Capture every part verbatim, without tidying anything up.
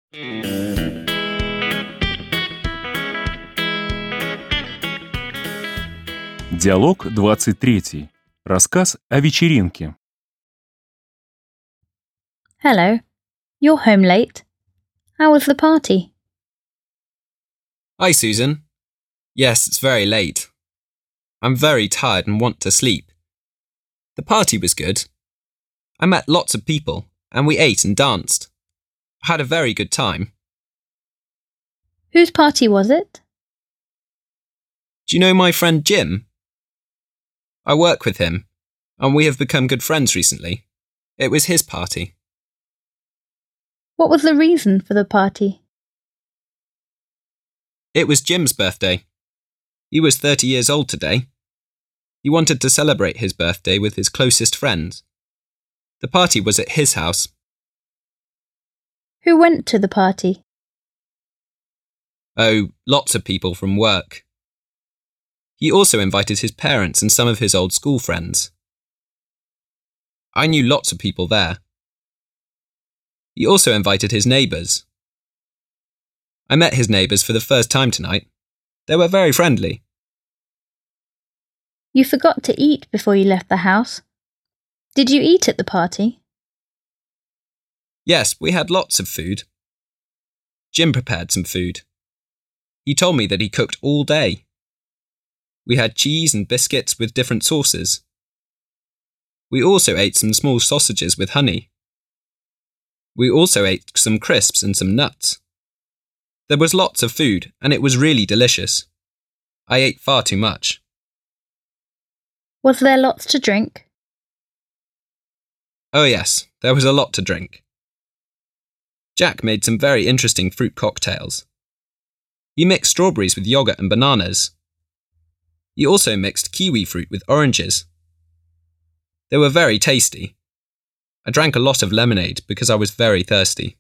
Диалог двадцать три. Рассказ о вечеринке. Hello. You're home late. How was the party? Hi, Susan. Yes, it's very late. I'm very tired and want to sleep. The party was good. I met lots of people and we ate and danced. I had a very good time. Whose party was it? Do you know my friend Jim? I work with him and we have become good friends recently. It was his party. What was the reason for the party? It was Jim's birthday. He was thirty years old today. He wanted to celebrate his birthday with his closest friends. The party was at his house. Who went to the party? Oh, lots of people from work. He also invited his parents and some of his old school friends. I knew lots of people there. He also invited his neighbours. I met his neighbours for the first time tonight. They were very friendly. You forgot to eat before you left the house. Did you eat at the party? Yes, we had lots of food. Jim prepared some food. He told me that he cooked all day. We had cheese and biscuits with different sauces. We also ate some small sausages with honey. We also ate some crisps and some nuts. There was lots of food and it was really delicious. I ate far too much. Was there lots to drink? Oh yes, there was a lot to drink. Jack made some very interesting fruit cocktails. He mixed strawberries with yogurt and bananas. He also mixed kiwi fruit with oranges. They were very tasty. I drank a lot of lemonade because I was very thirsty.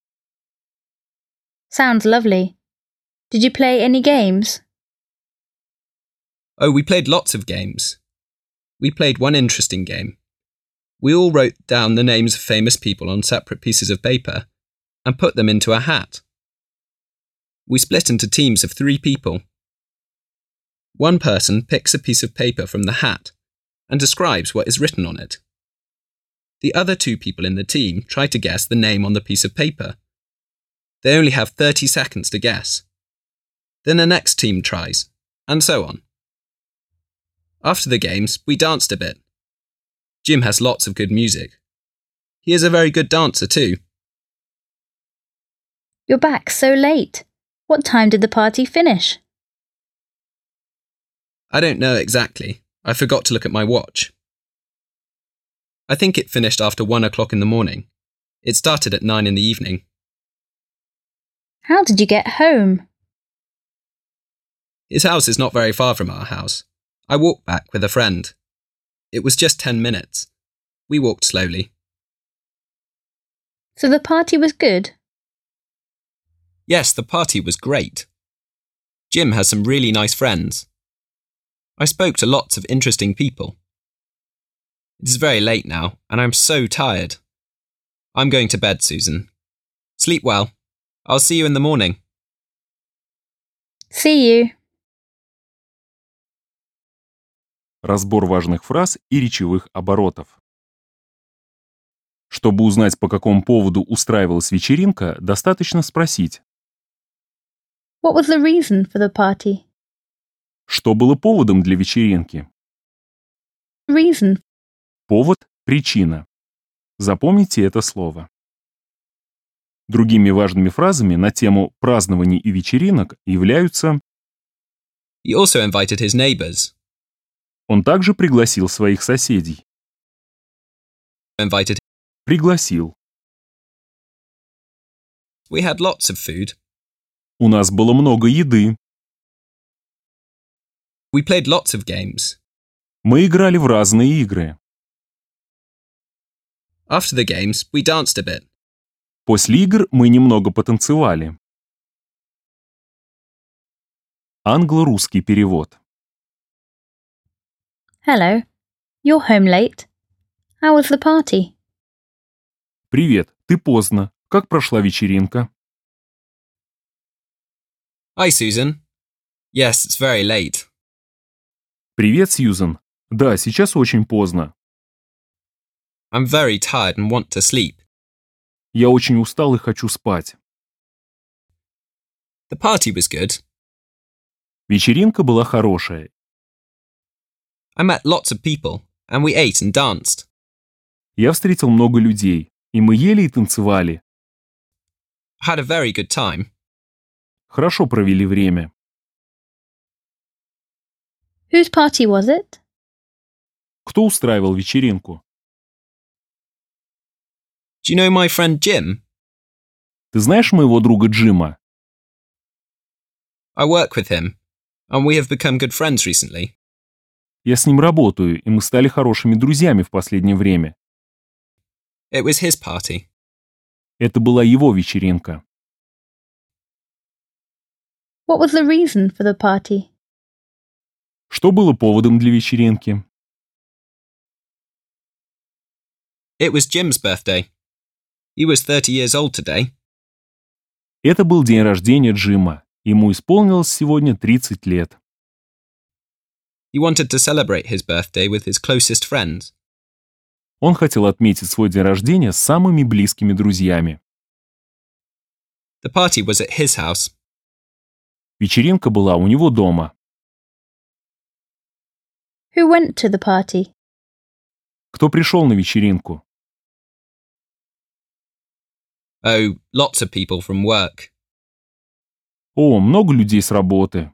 Sounds lovely. Did you play any games? Oh, we played lots of games. We played one interesting game. We all wrote down the names of famous people on separate pieces of paper and put them into a hat. We split into teams of three people. One person picks a piece of paper from the hat and describes what is written on it. The other two people in the team try to guess the name on the piece of paper. They only have thirty seconds to guess. Then the next team tries, and so on. After the games, we danced a bit. Jim has lots of good music. He is a very good dancer too. You're back so late. What time did the party finish? I don't know exactly. I forgot to look at my watch. I think it finished after one o'clock in the morning. It started at nine in the evening. How did you get home? His house is not very far from our house. I walked back with a friend. It was just ten minutes. We walked slowly. So the party was good? Yes, the party was great. Jim has some really nice friends. I spoke to lots of interesting people. It is very late now, and I'm so tired. I'm going to bed, Susan. Sleep well. I'll see you in the morning. See you. Разбор важных фраз и речевых оборотов. Чтобы узнать, по какому поводу устраивалась вечеринка, достаточно спросить: What was the reason for the party? что было поводом для вечеринки? Reason. Повод – причина. Запомните это слово. Другими важными фразами на тему празднований и вечеринок являются: He also invited his neighbours. он также пригласил своих соседей. Invited. Пригласил. We had lots of food. У нас было много еды. We played lots of games. Мы играли в разные игры. After the games, we danced a bit. После игр мы немного потанцевали. Англо-русский перевод. Hello. You're home late. How was the party? Привет, ты поздно. Как прошла вечеринка? Hi, Susan. Yes, it's very late. Привет, Сьюзен. Да, сейчас очень поздно. I'm very tired and want to sleep. Я очень устал и хочу спать. The party was good. Вечеринка была хорошая. I met lots of people, and we ate and danced. Я встретил много людей, и мы ели и танцевали. I had a very good time. Хорошо провели время. Whose party was it? Кто устраивал вечеринку? Do you know my friend Jim? Ты знаешь моего друга Джима? I work with him, and we have become good friends recently. Я с ним работаю, и мы стали хорошими друзьями в последнее время. It was his party. Это была его вечеринка. What was the reason for the party? Что было поводом для вечеринки? It was Jim's birthday. He was thirty years old today. Это был день рождения Джима. Ему исполнилось сегодня тридцать лет. He wanted to celebrate his birthday with his closest friends. Он хотел отметить свой день рождения с самыми близкими друзьями. The party was at his house. Вечеринка была у него дома. Who went to the party? Кто пришел на вечеринку? Oh, lots of people from work. О, много людей с работы.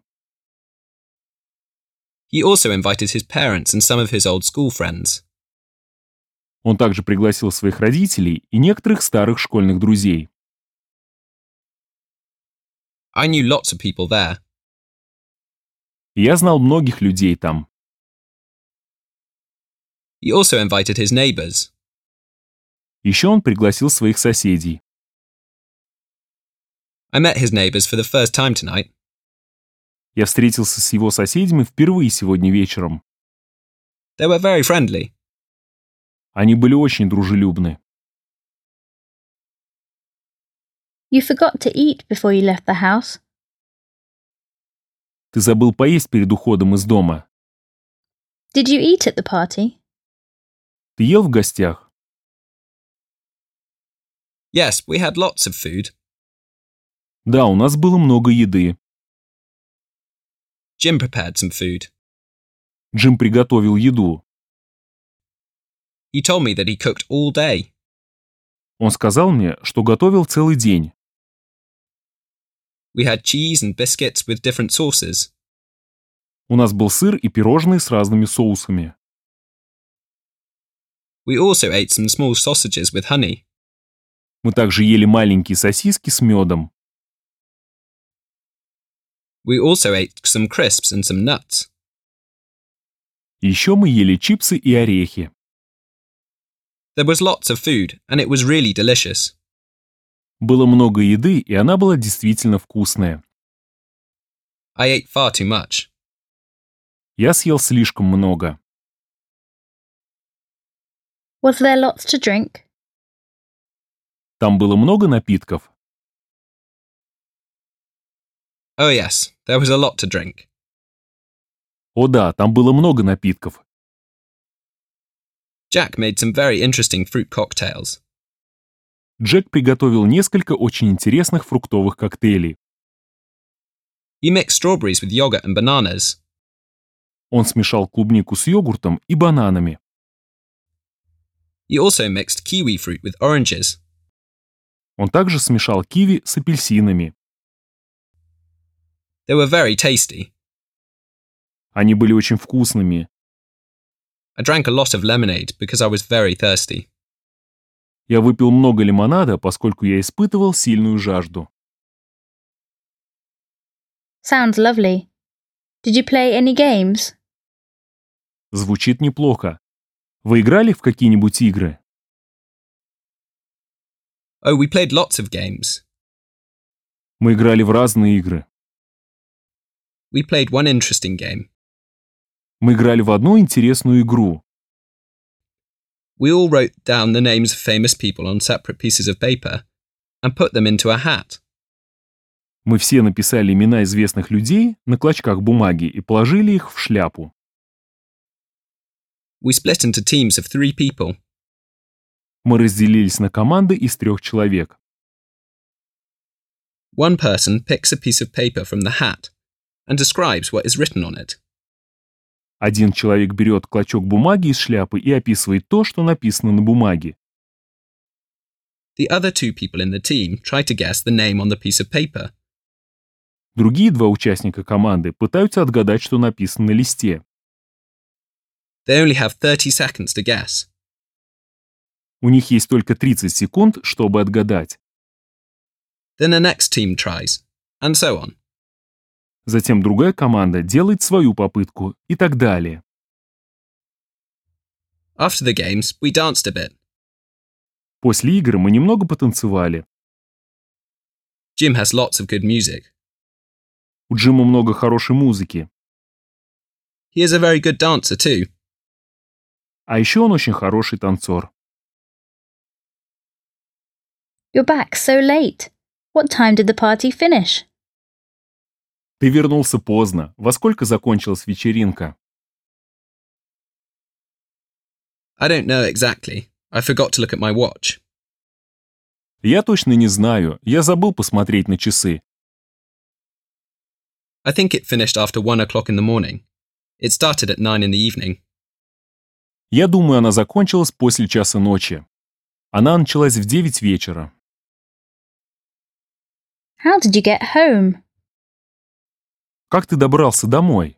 He also invited his parents and some of his old school friends. Он также пригласил своих родителей и некоторых старых школьных друзей. I knew lots of people there. Я знал многих людей там. He also invited his neighbours. Еще он пригласил своих соседей. I met his neighbours for the first time tonight. Я встретился с его соседями впервые сегодня вечером. They were very friendly. Они были очень дружелюбны. You forgot to eat before you left the house. Ты забыл поесть перед уходом из дома. Did you eat at the party? Ты ел в гостях? Yes, we had lots of food. Да, у нас было много еды. Jim prepared some food. Джим приготовил еду. He told me that he cooked all day. Он сказал мне, что готовил целый день. We had cheese and biscuits with different sauces. У нас был сыр и пирожные с разными соусами. We also ate some small sausages with honey. Мы также ели маленькие сосиски с медом. We also ate some crisps and some nuts. Еще мы ели чипсы и орехи. There was lots of food, and it was really delicious. Было много еды, и она была действительно вкусная. I ate far too much. Я съел слишком много. Was there lots to drink? Там было много напитков. Oh yes, there was a lot to drink. О да, там было много напитков. Jack made some very interesting fruit cocktails. Джек приготовил несколько очень интересных фруктовых коктейлей. He mixed strawberries with yogurt and bananas. Он смешал клубнику с йогуртом и бананами. He also mixed kiwi fruit with oranges. Он также смешал киви с апельсинами. They were very tasty. Они были очень вкусными. I drank a lot of lemonade because I was very thirsty. Я выпил много лимонада, поскольку я испытывал сильную жажду. Sounds lovely. Did you play any games? Звучит неплохо. Вы играли в какие-нибудь игры? Oh, we played lots of games. Мы играли в разные игры. We played one interesting game. Мы играли в одну интересную игру. We all wrote down the names of famous people on separate pieces of paper and put them into a hat. Мы все написали имена известных людей на клочках бумаги и положили их в шляпу. We split into teams of three people. Мы разделились на команды из трех человек. One person picks a piece of paper from the hat and describes what is written on it. Один человек берет клочок бумаги из шляпы и описывает то, что написано на бумаге. The other two people in the team try to guess the name on the piece of paper. Другие два участника команды пытаются отгадать, что написано на листе. They only have thirty seconds to guess. У них есть только тридцать секунд, чтобы отгадать. Then the next team tries, and so on. Затем другая команда делает свою попытку и так далее. After the games, we danced a bit. После игры мы немного потанцевали. Jim has lots of good music. У Джима много хорошей музыки. He is a very good dancer too. А еще он очень хороший танцор. You're back so late. What time did the party finish? Ты вернулся поздно. Во сколько закончилась вечеринка? I don't know exactly. I forgot to look at my watch. Я точно не знаю. Я забыл посмотреть на часы. I think it finished after one o'clock in the morning. It started at nine in the evening. Я думаю, она закончилась после часа ночи. Она началась в девять вечера. How did you get home? Как ты добрался домой?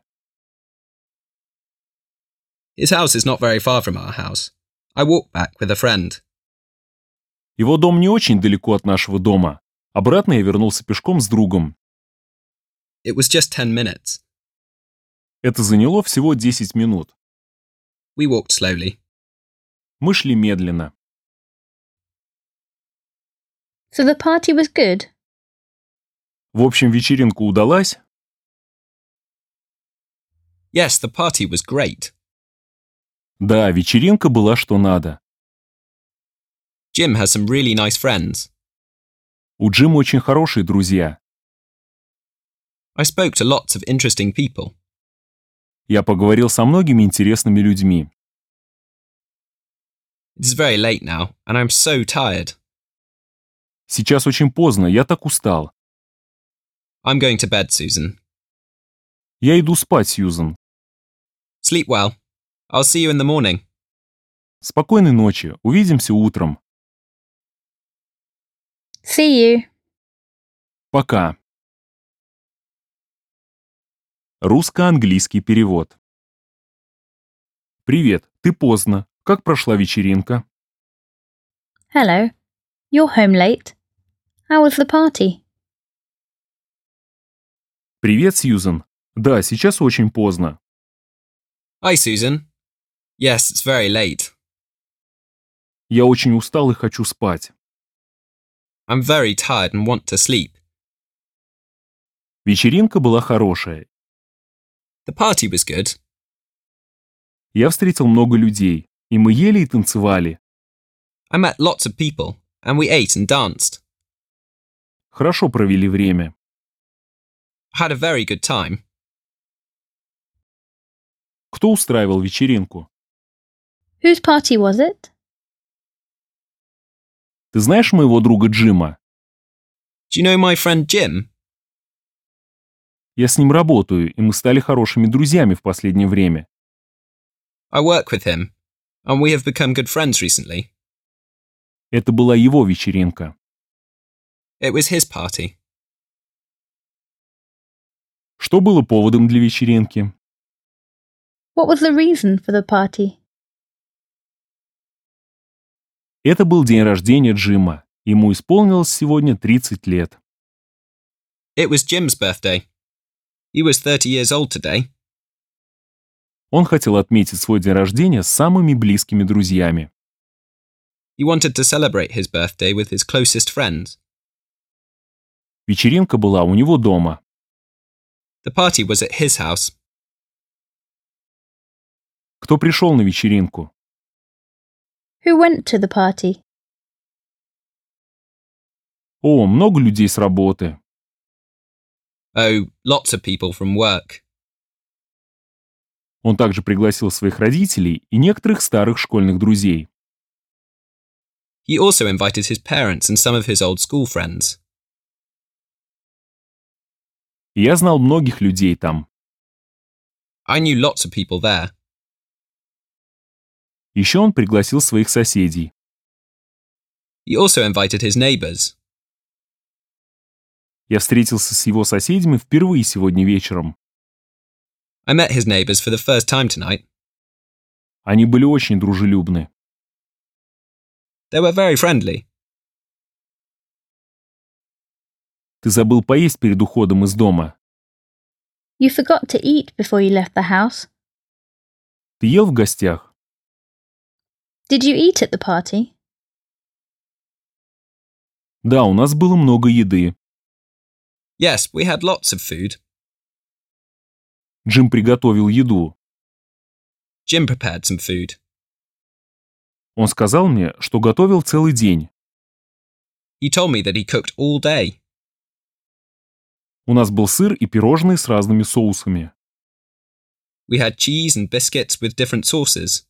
His house is not very far from our house. I walked back with a friend. Его дом не очень далеко от нашего дома. Обратно я вернулся пешком с другом. It was just ten minutes. Это заняло всего десять минут. We walked slowly. Мы шли медленно. So the party was good? В общем, вечеринка удалась. Yes, the party was great. Да, вечеринка была что надо. Jim has some really nice friends. У Джима очень хорошие друзья. I spoke to lots of interesting people. Я поговорил со многими интересными людьми. It is very late now, and I'm so tired. Сейчас очень поздно, я так устал. I'm going to bed, Susan. Я иду спать, Сьюзен. Sleep well. I'll see you in the morning. Спокойной ночи, увидимся утром. See you. Пока. Русско-английский перевод. Привет, ты поздно. Как прошла вечеринка? Hello. You're home late. How was the party? Привет, Сьюзен. Да, сейчас очень поздно. Hi, Susan. Yes, it's very late. Я очень устал и хочу спать. I'm very tired and want to sleep. Вечеринка была хорошая. The party was good. Я встретил много людей, и мы ели и танцевали. I met lots of people, and we ate and danced. Хорошо провели время. I had a very good time. Кто устраивал вечеринку? Whose party was it? Ты знаешь моего друга Джима? Do you know my friend Jim? Я с ним работаю, и мы стали хорошими друзьями в последнее время. I work with him, and we have become good friends recently. Это была его вечеринка. It was his party. Что было поводом для вечеринки? What was the reason for the party? Это был день рождения Джима. Ему исполнилось сегодня тридцать лет. It was Jim's birthday. He was thirty years old today. Он хотел отметить свой день рождения с самыми близкими друзьями. He wanted to celebrate his birthday with his closest friends. Вечеринка была у него дома. The party was at his house. Кто пришел на вечеринку? Who went to the party? О, много людей с работы. Oh, lots of people from work. Он также пригласил своих родителей и некоторых старых школьных друзей. He also invited his parents and some of his old school friends. И я знал многих людей там. I knew lots of people there. Еще он пригласил своих соседей. He also invited his neighbours. Я встретился с его соседями впервые сегодня вечером. I met his neighbours for the first time tonight. Они были очень дружелюбны. They were very friendly. Ты забыл поесть перед уходом из дома. You forgot to eat before you left the house. Ты ел в гостях? Did you eat at the party? Да, у нас было много еды. Yes, we had lots of food. Джим приготовил еду. Jim prepared some food. Он сказал мне, что готовил целый день. He told me that he cooked all day. У нас был сыр и пирожные с разными соусами. We had cheese and biscuits with different sauces.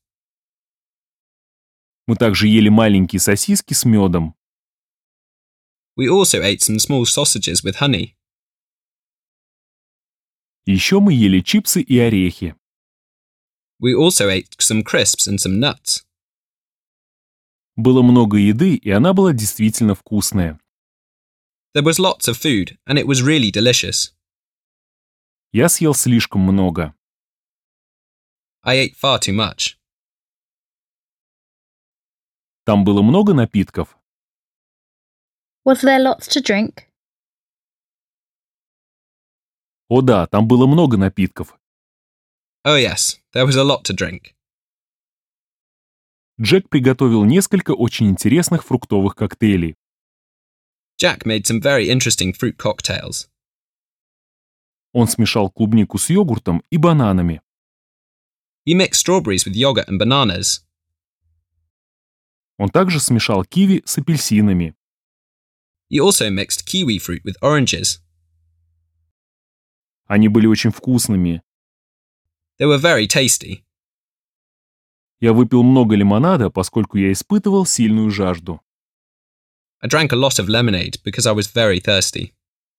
Мы также ели маленькие сосиски с медом. We also ate some small sausages with honey. И еще мы ели чипсы и орехи. We also ate some crisps and some nuts. Было много еды, и она была действительно вкусная. There was lots of food, and it was really delicious. Я съел слишком много. I ate far too much. Там было много напитков. Was there lots to drink? О да, там было много напитков. Oh yes, there was a lot to drink. Джек приготовил несколько очень интересных фруктовых коктейлей. Jack made some very interesting fruit cocktails. Он смешал клубнику с йогуртом и бананами. He mixed strawberries with yogurt and bananas. Он также смешал киви с апельсинами. He also mixed kiwi fruit with oranges. Они были очень вкусными. They were very tasty. Я выпил много лимонада, поскольку я испытывал сильную жажду. I drank a lot of lemonade because I was very thirsty.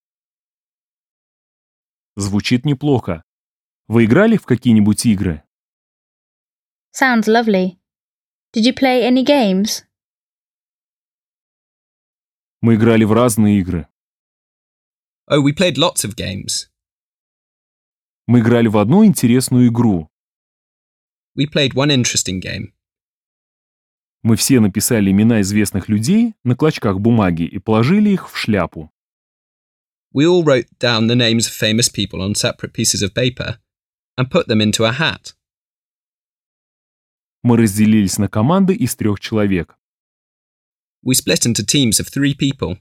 Звучит неплохо. Вы играли в какие-нибудь игры? Sounds lovely. Did you play any games? Мы играли в разные игры. Oh, we played lots of games. Мы играли в одну интересную игру. We played one interesting game. Мы все написали имена известных людей на клочках бумаги и положили их в шляпу. We all wrote down the names of famous people on separate pieces of paper and put them into a hat. Мы разделились на команды из трех человек. We split into teams of three people.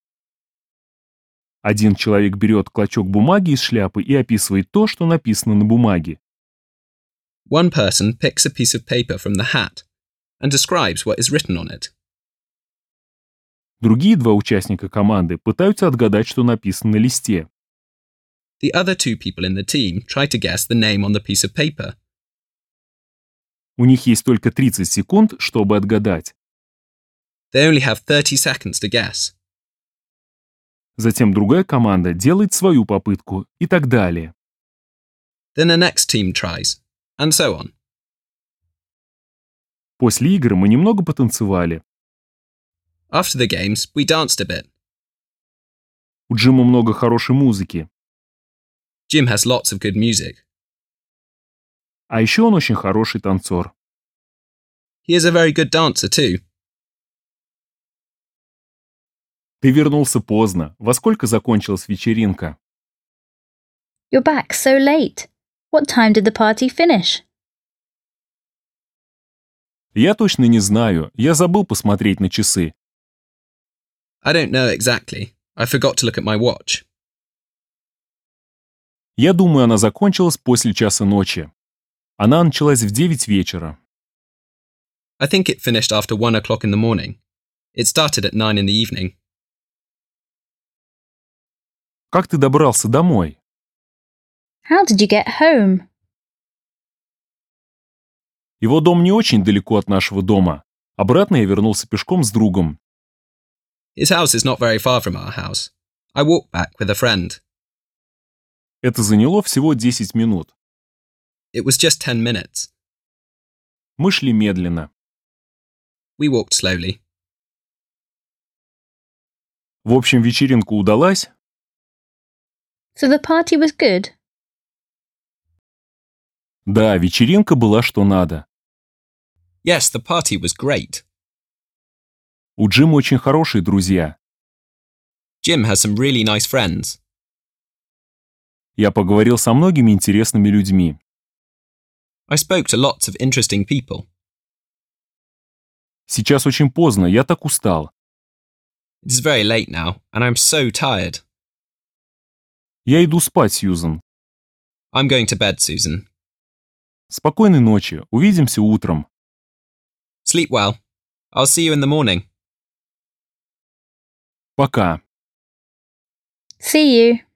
Один человек берет клочок бумаги из шляпы и описывает то, что написано на бумаге. One person picks a piece of paper from the hat and describes what is written on it. Другие два участника команды пытаются отгадать, что написано на листе. The other two people in the team try to guess the name on the piece of paper. У них есть только тридцать секунд, чтобы отгадать. They only have thirty seconds to guess. Затем другая команда делает свою попытку и так далее. Then the next team tries, and so on. После игры мы немного потанцевали. After the games, we danced a bit. У Джима много хорошей музыки. Jim has lots of good music. А еще он очень хороший танцор. He is a very good dancer too. Ты вернулся поздно. Во сколько закончилась вечеринка? You're back so late. What time did the party finish? Я точно не знаю. Я забыл посмотреть на часы. I don't know exactly. I forgot to look at my watch. Я думаю, она закончилась после часа ночи. Она началась в девять вечера. I think it finished after one o'clock in the morning. It started at nine in the evening. Как ты добрался домой? How did you get home? Его дом не очень далеко от нашего дома. Обратно я вернулся пешком с другом. His house is not very far from our house. I walked back with a friend. Это заняло всего десять минут. It was just ten minutes. Мы шли медленно. We walked slowly. В общем, вечеринка удалась. So the party was good? Да, вечеринка была что надо. Yes, the party was great. У Джима очень хорошие друзья. Jim has some really nice friends. Я поговорил со многими интересными людьми. I spoke to lots of interesting people. Сейчас очень поздно, я так устал. It is very late now, and I'm so tired. Я иду спать, Сьюзен. I'm going to bed, Susan. Спокойной ночи, увидимся утром. Sleep well. I'll see you in the morning. Пока. See you.